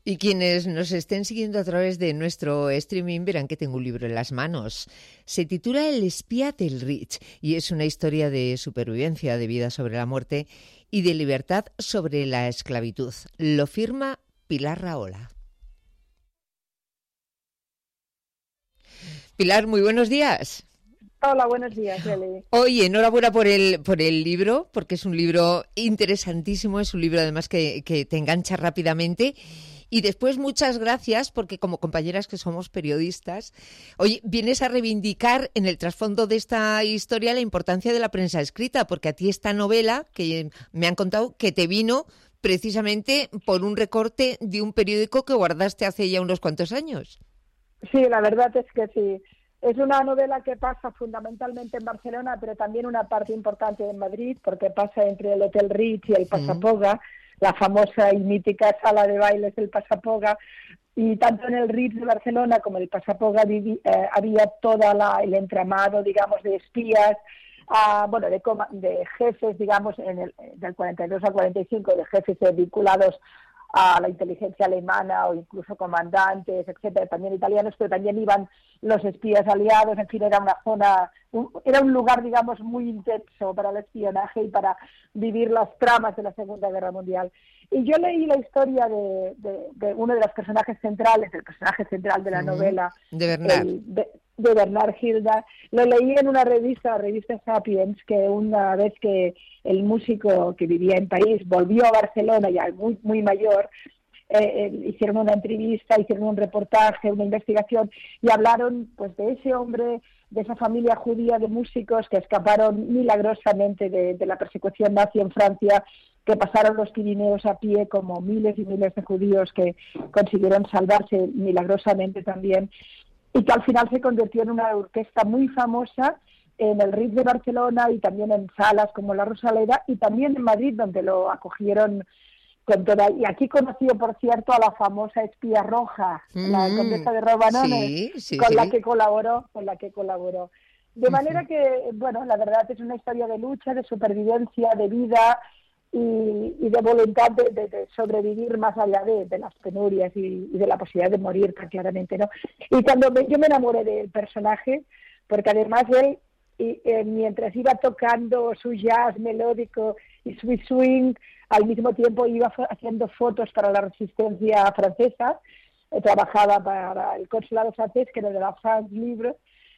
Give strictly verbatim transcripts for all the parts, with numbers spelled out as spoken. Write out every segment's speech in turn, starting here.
Y quienes nos estén siguiendo a través de nuestro streaming verán que tengo un libro en las manos. Se titula El espía del Reich y es una historia de supervivencia, de vida sobre la muerte y de libertad sobre la esclavitud. Lo firma Pilar Rahola. Pilar, muy buenos días. Hola, buenos días, Eli. Oye, enhorabuena por el por el libro, porque es un libro interesantísimo, es un libro además que, que te engancha rápidamente. Y después muchas gracias, porque como compañeras que somos periodistas, oye, vienes a reivindicar en el trasfondo de esta historia la importancia de la prensa escrita, porque a ti esta novela, que me han contado, que te vino precisamente por un recorte de un periódico que guardaste hace ya unos cuantos años. Sí, la verdad es que sí. Es una novela que pasa fundamentalmente en Barcelona, pero también una parte importante en Madrid, porque pasa entre el Hotel Ritz y el Passapoga, mm. la famosa y mítica sala de bailes del Passapoga. Y tanto en el Ritz de Barcelona como en el Passapoga vivi, eh, había todo el entramado, digamos, de espías, uh, bueno, de, de jefes, digamos, en el, del cuarenta y dos al cuarenta y cinco, de jefes eh, vinculados a la inteligencia alemana o incluso comandantes, etcétera, también italianos, pero también iban los espías aliados. En fin, era una zona, un, era un lugar, digamos, muy intenso para el espionaje y para vivir las tramas de la Segunda Guerra Mundial. Y yo leí la historia de, de, de uno de los personajes centrales, el personaje central de la novela, de Bernard. El, de, de Bernard Hilda. Lo leí en una revista, la revista Sapiens, que una vez que el músico que vivía en París volvió a Barcelona, ya muy, muy mayor, eh, eh, hicieron una entrevista, hicieron un reportaje, una investigación, y hablaron pues de ese hombre, de esa familia judía de músicos que escaparon milagrosamente de, de la persecución nazi en Francia, que pasaron los Pirineos a pie, como miles y miles de judíos que consiguieron salvarse milagrosamente también, y que al final se convirtió en una orquesta muy famosa en el Ritz de Barcelona y también en salas como la Rosaleda, y también en Madrid, donde lo acogieron con toda... Y aquí conoció, por cierto, a la famosa espía roja, mm, la condesa de Robanone, sí, sí, con sí. la que colaboró, con la que colaboró. De manera uh-huh. que, bueno, la verdad es una historia de lucha, de supervivencia, de vida y, y de voluntad de, de, de sobrevivir más allá de, de las penurias y, y de la posibilidad de morir, claramente, ¿no? Y cuando me, yo me enamoré del personaje, porque además él, y, eh, mientras iba tocando su jazz melódico y su swing, al mismo tiempo iba haciendo fotos para la resistencia francesa, eh, trabajaba para el consulado francés, que era de la France Libre,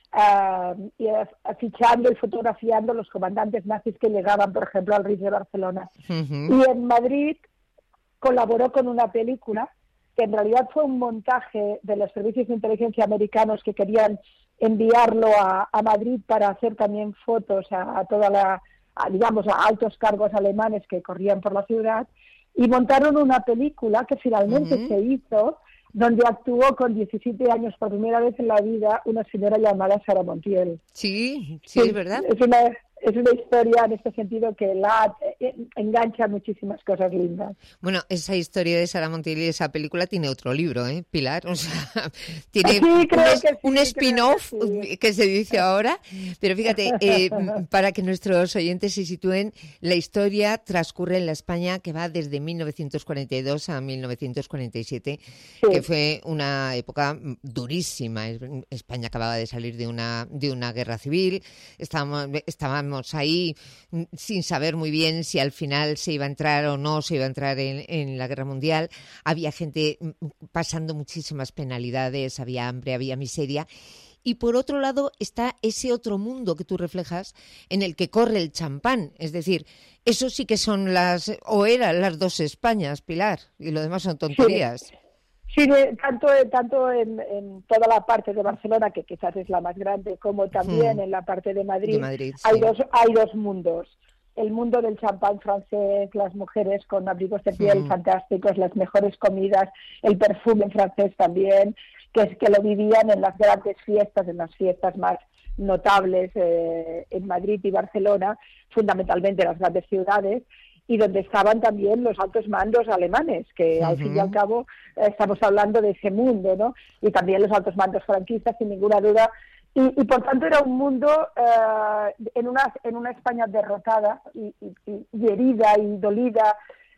uh, y uh, fichando y fotografiando los comandantes nazis que llegaban, por ejemplo, al Ritz de Barcelona. Uh-huh. Y en Madrid colaboró con una película que en realidad fue un montaje de los servicios de inteligencia americanos que querían enviarlo a, a Madrid para hacer también fotos a, a toda la, a, digamos, a altos cargos alemanes que corrían por la ciudad, y montaron una película que finalmente uh-huh. se hizo, donde actuó con diecisiete años por primera vez en la vida una señora llamada Sara Montiel. Sí, sí, es verdad. Es una, es una historia en este sentido que la engancha muchísimas cosas lindas. Bueno, esa historia de Sara Montiel y esa película tiene otro libro, ¿eh, Pilar? O sea, tiene sí, un, creo es, que sí, un spin-off que, sí. que se dice ahora, pero fíjate, eh, para que nuestros oyentes se sitúen, la historia transcurre en la España que va desde mil novecientos cuarenta y dos a mil novecientos cuarenta y siete, sí. que fue una época durísima. España acababa de salir de una, de una guerra civil, estábamos, estábamos ahí sin saber muy bien si al final se iba a entrar o no se iba a entrar en, en la guerra mundial. Había gente pasando muchísimas penalidades, había hambre, había miseria. Y por otro lado está ese otro mundo que tú reflejas en el que corre el champán. Es decir, eso sí que son las, o eran las dos Españas, Pilar, y lo demás son tonterías. Sí. Sí, de, tanto, tanto en, en toda la parte de Barcelona, que quizás es la más grande, como también hmm. en la parte de Madrid, de Madrid sí. hay, dos, hay dos mundos. El mundo del champán francés, las mujeres con abrigos de piel hmm. fantásticos, las mejores comidas, el perfume francés también, que es que lo vivían en las grandes fiestas, en las fiestas más notables eh, en Madrid y Barcelona, fundamentalmente en las grandes ciudades, y donde estaban también los altos mandos alemanes, que uh-huh. al fin y al cabo eh, estamos hablando de ese mundo, ¿no? Y también los altos mandos franquistas, sin ninguna duda. Y, y por tanto era un mundo eh, en una en una España derrotada y, y, y herida y dolida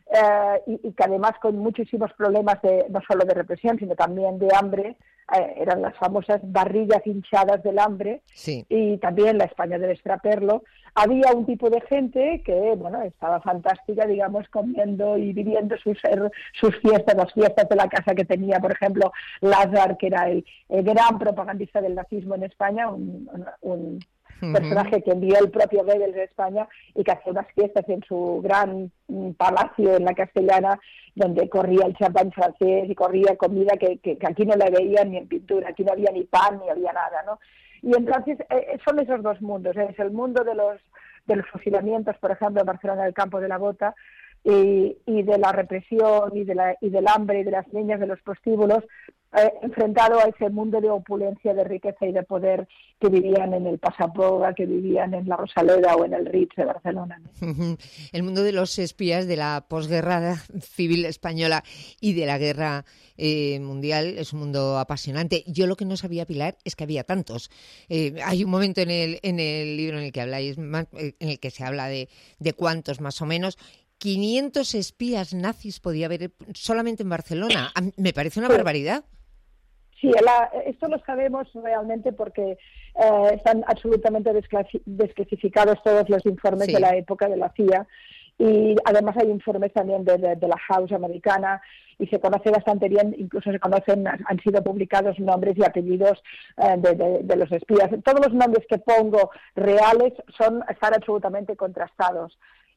eh, y, y que además con muchísimos problemas de, no solo de represión, sino también de hambre, eh, eran las famosas barrigas hinchadas del hambre, sí. y también la España del extraperlo. Había un tipo de gente que, bueno, estaba fantástica, digamos, comiendo y viviendo sus, sus fiestas, las fiestas de la casa que tenía, por ejemplo, Lázaro, que era el, el gran propagandista del nazismo en España, un, un, un uh-huh. personaje que envió el propio Goebbels de España y que hacía unas fiestas en su gran palacio en la Castellana, donde corría el champán francés y corría comida que, que, que aquí no la veían ni en pintura, aquí no había ni pan ni había nada, ¿no? Y entonces eh, son esos dos mundos, ¿eh? Es el mundo de los de los fusilamientos, por ejemplo, en Barcelona, del Campo de la Bota, y, y de la represión y, de la, y del hambre y de las niñas de los prostíbulos, eh, enfrentado a ese mundo de opulencia, de riqueza y de poder que vivían en el Pasapoga, que vivían en la Rosaleda o en el Ritz de Barcelona, ¿no? El mundo de los espías de la posguerra civil española y de la guerra eh, mundial es un mundo apasionante. Yo lo que no sabía, Pilar, es que había tantos. Eh, hay un momento en el, en el libro en el que habláis, en el que se habla de, de cuántos más o menos. quinientos espías nazis podía haber solamente en Barcelona. Me parece una barbaridad. Sí, la, esto lo sabemos realmente porque eh, están absolutamente desclasificados todos los informes sí. de la época de la C I A, y además hay informes también de, de, de la House americana, y se conoce bastante bien, incluso se conocen, han sido publicados nombres y apellidos eh, de, de, de los espías. Todos los nombres que pongo reales son están absolutamente contrastados.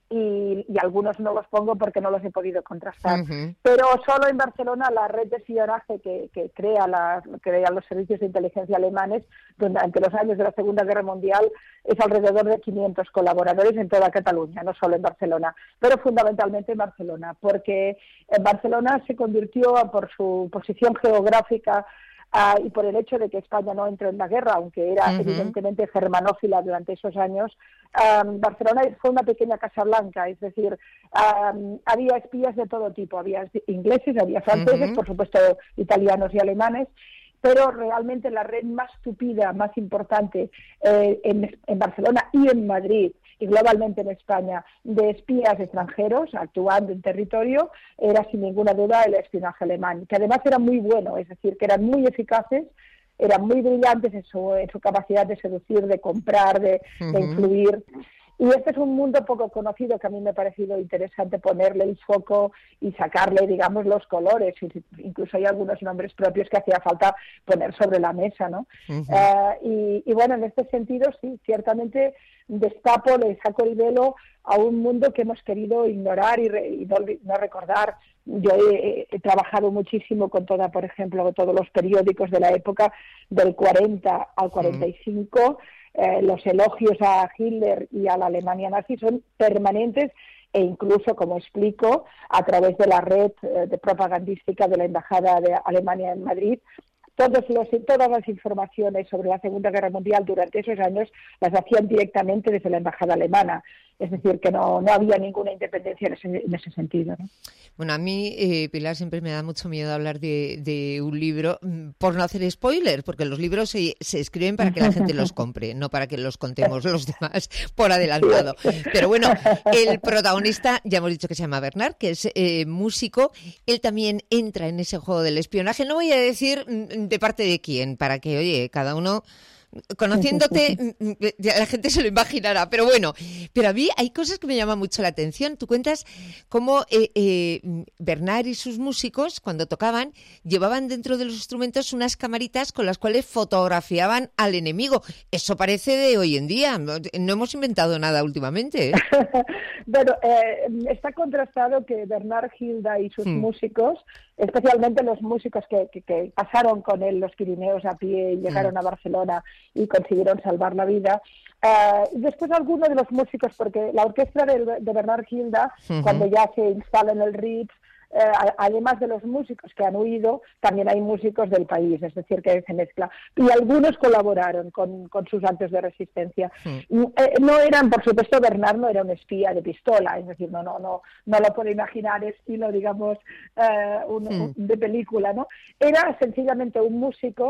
Y, y algunos no los pongo porque no los he podido contrastar. Uh-huh. Pero solo en Barcelona la red de espionaje que, que crea la, crea los servicios de inteligencia alemanes durante los años de la Segunda Guerra Mundial es alrededor de quinientos colaboradores en toda Cataluña, no solo en Barcelona, pero fundamentalmente en Barcelona, porque en Barcelona se convirtió, por su posición geográfica, Uh, y por el hecho de que España no entró en la guerra, aunque era uh-huh. evidentemente germanófila durante esos años, um, Barcelona fue una pequeña Casa Blanca, es decir, um, había espías de todo tipo, había ingleses, había franceses, uh-huh. por supuesto italianos y alemanes, pero realmente la red más tupida, más importante eh, en, en Barcelona y en Madrid, y globalmente en España, de espías extranjeros actuando en territorio, era sin ninguna duda el espionaje alemán, que además era muy bueno, es decir, que eran muy eficaces, eran muy brillantes en su, en su capacidad de seducir, de comprar, de, uh-huh. de influir. Y este es un mundo poco conocido que a mí me ha parecido interesante ponerle el foco y sacarle, digamos, los colores. Incluso hay algunos nombres propios que hacía falta poner sobre la mesa, ¿no? Uh-huh. Uh, y, y bueno, en este sentido, sí, ciertamente destapo, le saco el velo a un mundo que hemos querido ignorar y, re, y no, no recordar. Yo he, he trabajado muchísimo con toda, por ejemplo, con todos los periódicos de la época del cuarenta al cuarenta y cinco. Uh-huh. Eh, los elogios a Hitler y a la Alemania nazi son permanentes, e incluso, como explico, a través de la red eh, de propagandística de la Embajada de Alemania en Madrid, todos los, todas las informaciones sobre la Segunda Guerra Mundial durante esos años las hacían directamente desde la Embajada alemana. Es decir, que no, no había ninguna independencia en ese, en ese sentido, ¿no? Bueno, a mí, eh, Pilar, siempre me da mucho miedo hablar de, de un libro, por no hacer spoiler, porque los libros se, se escriben para que la gente los compre, no para que los contemos los demás por adelantado. Pero bueno, el protagonista, ya hemos dicho que se llama Bernard, que es eh, músico. Él también entra en ese juego del espionaje. No voy a decir de parte de quién, para que, oye, cada uno... Conociéndote, la gente se lo imaginará, pero bueno, pero a mí hay cosas que me llaman mucho la atención. Tú cuentas cómo eh, eh, Bernard y sus músicos, cuando tocaban, llevaban dentro de los instrumentos unas camaritas con las cuales fotografiaban al enemigo. Eso parece de hoy en día, no, no hemos inventado nada últimamente, ¿eh? Bueno, eh, está contrastado que Bernard Hilda y sus hmm. músicos, especialmente los músicos que, que, que pasaron con él los Pirineos a pie y llegaron hmm. a Barcelona y consiguieron salvar la vida. Uh, después algunos de los músicos, porque la orquesta de, de Bernard Hilda, uh-huh. cuando ya se instala en el Ritz, eh, además de los músicos que han huido, también hay músicos del país, es decir, que se mezcla. Y algunos colaboraron con, con sus actos de resistencia. Mm. Eh, no eran, por supuesto, Bernard no era un espía de pistola, es decir, no no no no lo puedo imaginar estilo, digamos, eh, un, mm. un, de película, ¿no? Era sencillamente un músico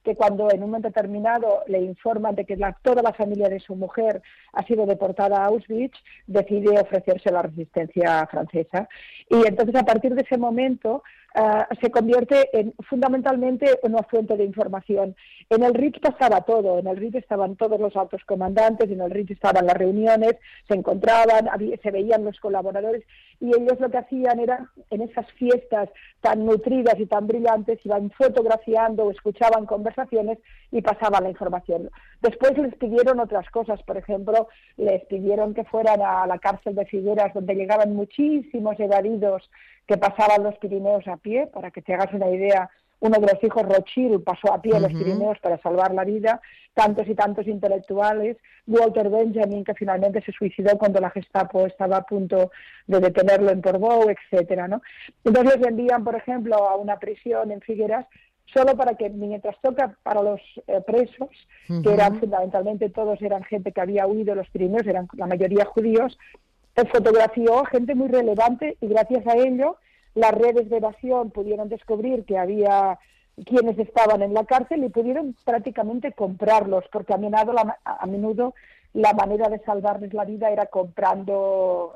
que cuando en un momento determinado le informan de que la, toda la familia de su mujer ha sido deportada a Auschwitz, decide ofrecerse a la resistencia francesa. Y entonces, a partir de ese momento, uh, se convierte en fundamentalmente en una fuente de información. En el R I C pasaba todo, en el R I C estaban todos los altos comandantes, en el R I C estaban las reuniones, se encontraban, había, se veían los colaboradores, y ellos lo que hacían era, en esas fiestas tan nutridas y tan brillantes, iban fotografiando o escuchaban conversaciones y pasaban la información. Después les pidieron otras cosas, por ejemplo, les pidieron que fueran a la cárcel de Figueras, donde llegaban muchísimos evadidos que pasaban los Pirineos a pie. Para que te hagas una idea, uno de los hijos, Rothschild, pasó a pie uh-huh. los Pirineos para salvar la vida, tantos y tantos intelectuales, Walter Benjamin, que finalmente se suicidó cuando la Gestapo estaba a punto de detenerlo en Portbou, etcétera, ¿no? Entonces les envían, por ejemplo, a una prisión en Figueras, solo para que, mientras toca para los eh, presos, uh-huh. que eran fundamentalmente todos, eran gente que había huido de los Pirineos, eran la mayoría judíos, él fotografió gente muy relevante, y gracias a ello las redes de evasión pudieron descubrir que había quienes estaban en la cárcel y pudieron prácticamente comprarlos, porque a menudo la, a menudo la manera de salvarles la vida era comprando,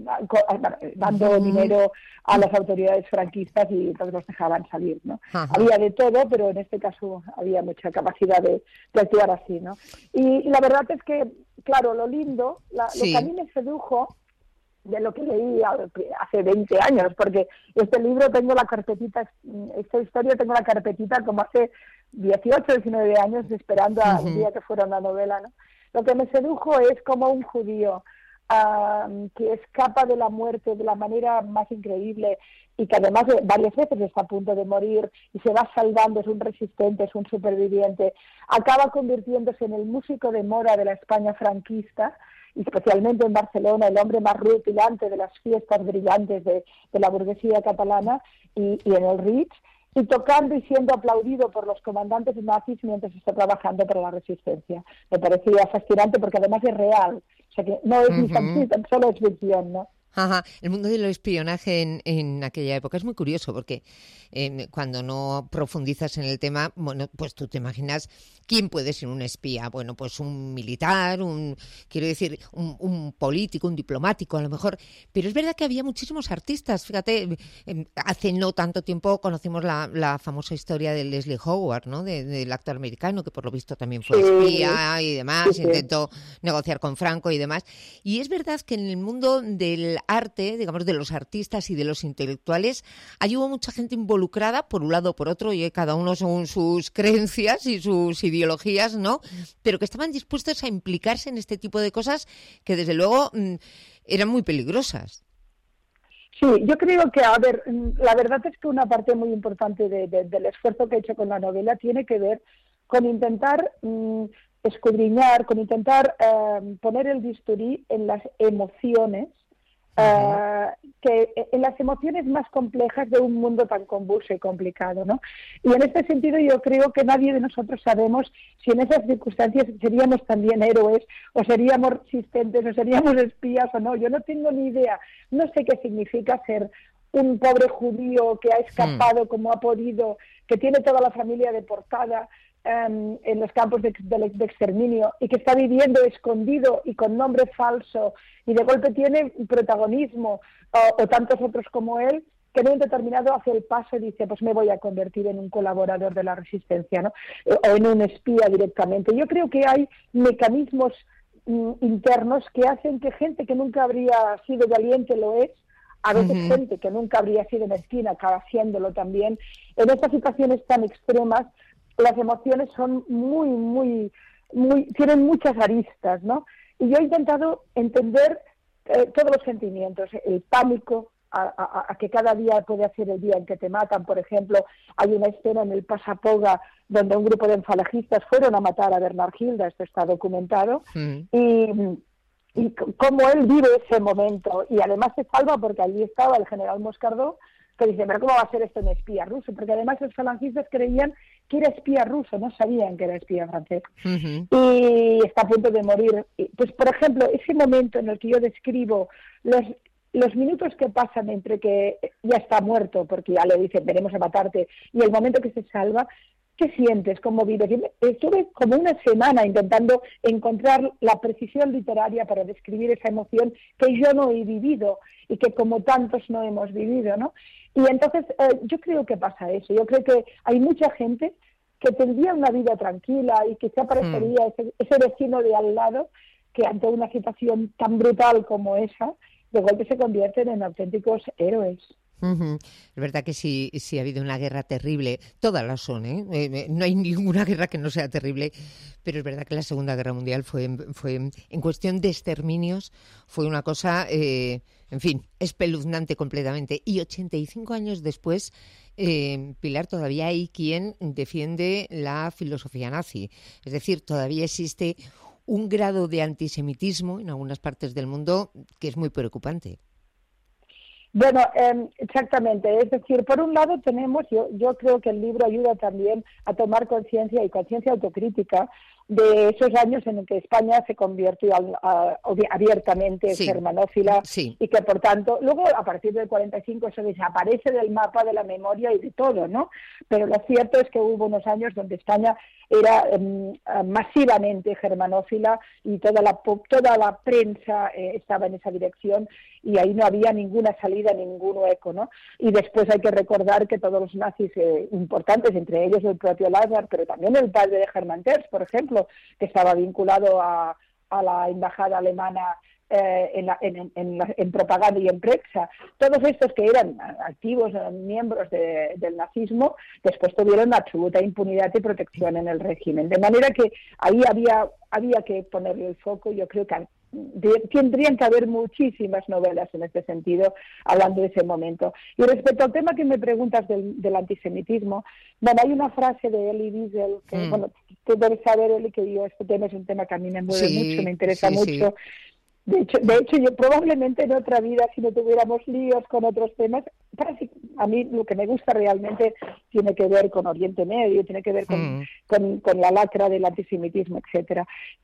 dando uh-huh. dinero a las autoridades franquistas, y entonces los dejaban salir, ¿no? Uh-huh. Había de todo, pero en este caso había mucha capacidad de, de actuar así, ¿no? Y, y la verdad es que, claro, lo lindo, la, sí. lo que a mí me sedujo de lo que leí hace veinte años, porque este libro tengo la carpetita, esta historia tengo la carpetita como hace dieciocho, diecinueve años, esperando a uh-huh. un día que fuera una novela, ¿no? Lo que me sedujo es como un judío uh, que escapa de la muerte de la manera más increíble, y que además varias veces está a punto de morir y se va salvando, es un resistente, es un superviviente, acaba convirtiéndose en el músico de moda de la España franquista, y especialmente en Barcelona, el hombre más rutilante de las fiestas brillantes de, de la burguesía catalana, y, y en el R I C, y tocando y siendo aplaudido por los comandantes nazis mientras está trabajando para la resistencia. Me parecía fascinante porque además es real, o sea que no es uh-huh. ni tan, tan solo es ficción, ¿no? Ajá. El mundo del espionaje en, en aquella época es muy curioso, porque eh, cuando no profundizas en el tema, bueno, pues tú te imaginas quién puede ser un espía. Bueno, pues un militar, un quiero decir, un, un político, un diplomático a lo mejor. Pero es verdad que había muchísimos artistas. Fíjate, eh, hace no tanto tiempo conocimos la, la famosa historia de Leslie Howard, ¿no? De, del actor americano, que por lo visto también fue espía y demás, sí, sí. intentó negociar con Franco y demás. Y es verdad que en el mundo del arte, digamos, de los artistas y de los intelectuales, ahí hubo mucha gente involucrada, por un lado o por otro, y cada uno según sus creencias y sus ideologías, ¿no? Pero que estaban dispuestos a implicarse en este tipo de cosas que, desde luego, eran muy peligrosas. Sí, yo creo que, a ver, la verdad es que una parte muy importante de, de, del esfuerzo que he hecho con la novela tiene que ver con intentar mmm, escudriñar, con intentar eh, poner el bisturí en las emociones, Uh, que en las emociones más complejas de un mundo tan convulso y complicado, ¿no? Y en este sentido yo creo que nadie de nosotros sabemos si en esas circunstancias seríamos también héroes, o seríamos resistentes, o seríamos espías o no. Yo no tengo ni idea. No sé qué significa ser un pobre judío que ha escapado mm. como ha podido, que tiene toda la familia deportada Um, en los campos de, de, de exterminio, y que está viviendo escondido y con nombre falso, y de golpe tiene protagonismo, o, o tantos otros como él, que en un determinado hace el paso y dice, pues me voy a convertir en un colaborador de la resistencia, ¿no? O en un espía directamente. Yo creo que hay mecanismos mm, internos que hacen que gente que nunca habría sido valiente lo es, a veces uh-huh. gente que nunca habría sido mezquina acaba haciéndolo también. En estas situaciones tan extremas, las emociones son muy, muy, muy, tienen muchas aristas, ¿no? Y yo he intentado entender eh, todos los sentimientos, el pánico a, a, a que cada día puede ser el día en que te matan. Por ejemplo, hay una escena en el Pasapoga donde un grupo de falangistas fueron a matar a Bernard Gilda, esto está documentado, mm. y, y cómo él vive ese momento, y además se salva porque allí estaba el general Moscardó, que dice, pero ¿cómo va a ser esto un espía ruso? Porque además los falangistas creían que era espía ruso, no sabían que era espía francés. Uh-huh. Y está a punto de morir. Pues, por ejemplo, ese momento en el que yo describo los, los minutos que pasan entre que ya está muerto, porque ya le dicen, venimos a matarte, y el momento que se salva, ¿qué sientes? ¿Cómo vives? Yo estuve como una semana intentando encontrar la precisión literaria para describir esa emoción que yo no he vivido y que como tantos no hemos vivido, ¿no? Y entonces eh, yo creo que pasa eso. Yo creo que hay mucha gente que tendría una vida tranquila y que se aparecería mm. ese, ese vecino de al lado que ante una situación tan brutal como esa, de golpe se convierten en auténticos héroes. Uh-huh. Es verdad que sí, sí ha habido una guerra terrible, todas las son, ¿eh? Eh, no hay ninguna guerra que no sea terrible, pero es verdad que la Segunda Guerra Mundial fue, fue en cuestión de exterminios, fue una cosa, eh, en fin, espeluznante completamente. Y ochenta y cinco años después, eh, Pilar, todavía hay quien defiende la filosofía nazi, es decir, todavía existe un grado de antisemitismo en algunas partes del mundo que es muy preocupante. Bueno, eh, exactamente. Es decir, por un lado tenemos, yo, yo creo que el libro ayuda también a tomar conciencia y conciencia autocrítica de esos años en que España se convirtió a, a, abiertamente sí, germanófila sí. y que, por tanto, luego a partir del cuarenta y cinco eso desaparece del mapa de la memoria y de todo, ¿no? Pero lo cierto es que hubo unos años donde España era eh, masivamente germanófila y toda la, toda la prensa eh, estaba en esa dirección y ahí no había ninguna salida, ningún hueco, ¿no? Y después hay que recordar que todos los nazis eh, importantes, entre ellos el propio Lázaro, pero también el padre de Hermann Tertsch, por ejemplo, que estaba vinculado a, a la embajada alemana eh, en, la, en, en, la, en propaganda y en prensa, todos estos que eran activos miembros de, del nazismo, después tuvieron absoluta impunidad y protección en el régimen. De manera que ahí había, había que ponerle el foco. Yo creo que de, tendrían que haber muchísimas novelas en este sentido, hablando de ese momento. Y respecto al tema que me preguntas del, del antisemitismo, bueno, hay una frase de Elie Wiesel, que, mm. bueno, tú debes saber, Eli, que yo este tema es un tema que a mí me mueve sí, mucho, me interesa sí, mucho. Sí. De hecho, de hecho, yo probablemente en otra vida, si no tuviéramos líos con otros temas, a mí lo que me gusta realmente tiene que ver con Oriente Medio, tiene que ver con, mm. con, con la lacra del antisemitismo, etcétera.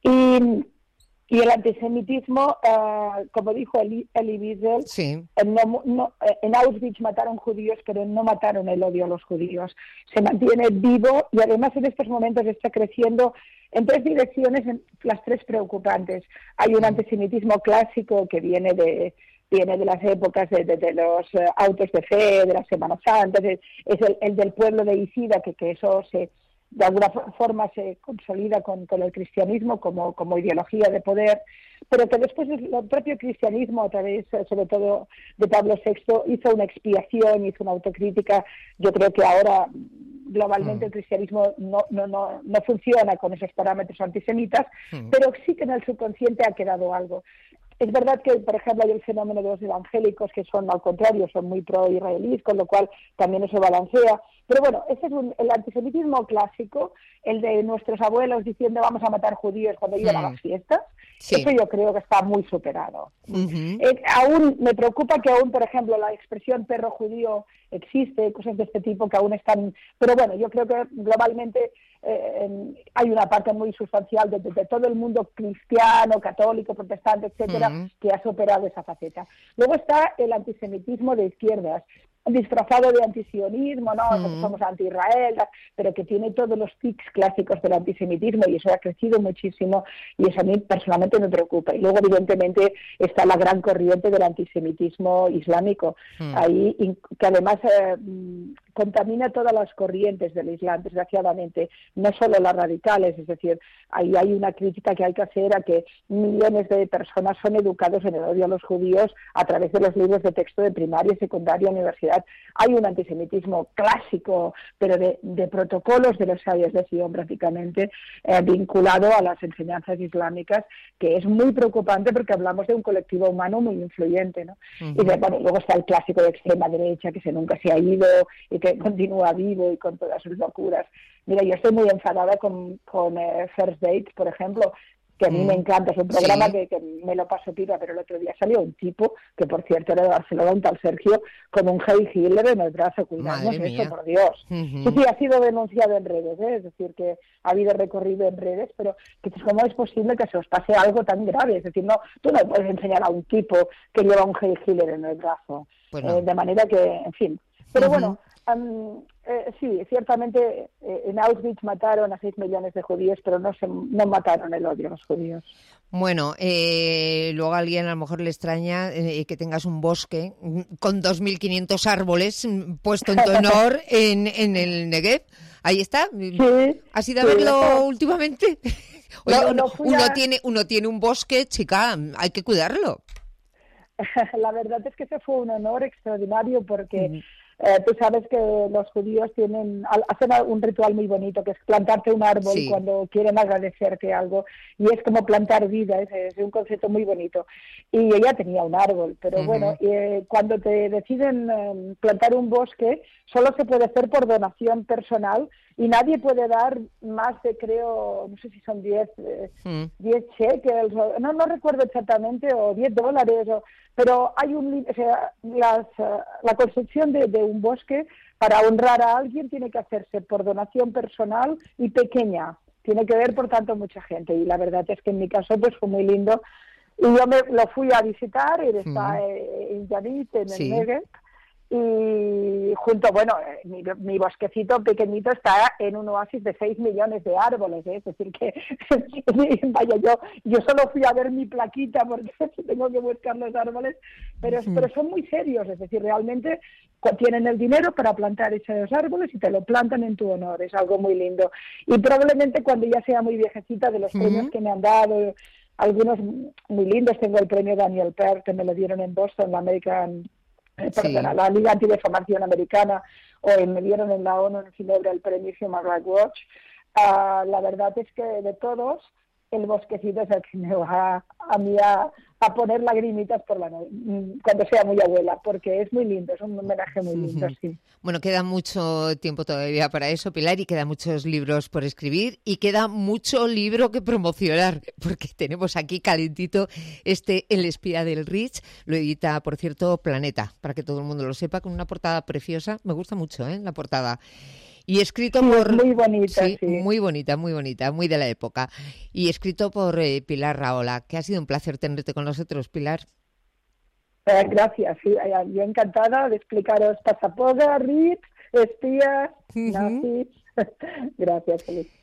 Y Y el antisemitismo, uh, como dijo Elie Wiesel, sí. no, no, en Auschwitz mataron judíos, pero no mataron el odio a los judíos. Se mantiene vivo y además en estos momentos está creciendo en tres direcciones, en las tres preocupantes. Hay un antisemitismo clásico que viene de viene de las épocas de, de, de los uh, autos de fe, de la Semana Santa, es, es el, el del pueblo de Isida, que, que eso se... de alguna forma se consolida con, con el cristianismo como, como ideología de poder, pero que después el propio cristianismo, a través sobre todo de Pablo sexto, hizo una expiación, hizo una autocrítica. Yo creo que ahora globalmente mm. el cristianismo no, no, no, no funciona con esos parámetros antisemitas, mm. pero sí que en el subconsciente ha quedado algo. Es verdad que, por ejemplo, hay el fenómeno de los evangélicos que son, al contrario, son muy pro-israelíes, con lo cual también eso balancea. Pero bueno, ese es un, el antisemitismo clásico, el de nuestros abuelos diciendo vamos a matar judíos cuando iban mm. a las fiestas. Sí. Eso yo creo que está muy superado. Uh-huh. Eh, aún me preocupa que aún, por ejemplo, la expresión perro judío existe, cosas de este tipo que aún están... Pero bueno, yo creo que globalmente eh, hay una parte muy sustancial de, de, de todo el mundo cristiano, católico, protestante, etcétera, uh-huh. que ha superado esa faceta. Luego está el antisemitismo de izquierdas, disfrazado de antisionismo, ¿no? Mm. Somos anti-Israel, pero que tiene todos los tics clásicos del antisemitismo y eso ha crecido muchísimo y eso a mí personalmente me preocupa. Y luego, evidentemente, está la gran corriente del antisemitismo islámico, mm. ahí que además eh, contamina todas las corrientes del Islam, desgraciadamente, no solo las radicales, es decir, ahí hay una crítica que hay que hacer a que millones de personas son educados en el odio a los judíos a través de los libros de texto de primaria, secundaria, universidad. Hay un antisemitismo clásico, pero de, de protocolos de los sabios de Sion prácticamente, eh, vinculado a las enseñanzas islámicas, que es muy preocupante porque hablamos de un colectivo humano muy influyente, ¿no? Uh-huh. Y de, bueno, luego está el clásico de extrema derecha, que se nunca se ha ido y que continúa vivo y con todas sus locuras. Mira, yo estoy muy enfadada con, con eh, First Dates, por ejemplo, que a mí mm. me encanta, es un programa sí. que, que me lo paso pipa, pero el otro día salió un tipo, que por cierto era de Barcelona, un tal Sergio, con un Heil Hitler en el brazo, cuidamos eso, por Dios. Uh-huh. Sí, sí, ha sido denunciado en redes, ¿eh? Es decir, que ha habido recorrido en redes, pero que ¿cómo es posible que se os pase algo tan grave? Es decir, no, tú no puedes enseñar a un tipo que lleva un Heil Hitler en el brazo, pues no. eh, de manera que, en fin. Pero uh-huh. bueno, Um, eh, sí, ciertamente eh, en Auschwitz mataron a seis millones de judíos, pero no se no mataron el odio a los judíos. Bueno, eh, luego a alguien a lo mejor le extraña eh, que tengas un bosque con dos mil quinientos árboles puesto en tu honor en, en el Negev. Ahí está. Sí, ¿Has ido sí, a verlo eso. últimamente? Oye, No, uno, no fui uno a- tiene, uno tiene un bosque, chica, hay que cuidarlo. La verdad es que ese fue un honor extraordinario porque Ujú. eh, tú sabes que los judíos tienen al- hacen un ritual muy bonito que es plantarte un árbol Sí. cuando quieren agradecerte algo y es como plantar vida, es, es un concepto muy bonito. Y ella tenía un árbol, pero Ujú. bueno, eh, cuando te deciden eh, plantar un bosque solo se puede hacer por donación personal y nadie puede dar más de, creo, no sé si son diez eh, Mm. diez cheques, o- no no recuerdo exactamente, o diez dólares, o, pero hay un, li- o sea, las, eh, la construcción de, de un bosque para honrar a alguien tiene que hacerse por donación personal y pequeña. Tiene que ver, por tanto, mucha gente. Y la verdad es que en mi caso pues fue muy lindo. Y yo me lo fui a visitar, él está Mm. eh, en Yanit, en el Sí. Negev, y junto, bueno, eh, mi, mi bosquecito pequeñito está en un oasis de seis millones de árboles, ¿eh? Es decir que, vaya, yo yo solo fui a ver mi plaquita porque tengo que buscar los árboles, pero, Ujú. pero son muy serios, es decir, realmente co- tienen el dinero para plantar esos árboles y te lo plantan en tu honor, es algo muy lindo. Y probablemente cuando ya sea muy viejecita, de los premios Ujú. que me han dado, algunos muy lindos, tengo el premio Daniel Pearl que me lo dieron en Boston, la American eh, perdona, Sí. la Liga Antidefamación Americana, o en- me dieron en la ONU en Ginebra el premio Human Rights Watch. Ah, la verdad es que de todos, el bosquecito es el que me va a mí a, a poner lagrimitas por la no- cuando sea muy abuela, porque es muy lindo, es un homenaje muy lindo, Ujú. sí. Bueno, queda mucho tiempo todavía para eso, Pilar, y quedan muchos libros por escribir y queda mucho libro que promocionar, porque tenemos aquí calentito este El espía del Rich, lo edita, por cierto, Planeta, para que todo el mundo lo sepa, con una portada preciosa, me gusta mucho, ¿eh? La portada. Y escrito Sí, es por... muy bonita, Sí, sí. muy bonita, muy bonita, muy de la época. Y escrito por eh, Pilar Rahola, que ha sido un placer tenerte con nosotros, Pilar. Eh, gracias, sí, eh, yo encantada de explicaros Pasapoga, Ritz, espías, Ujú. nazis. Gracias, Feliz.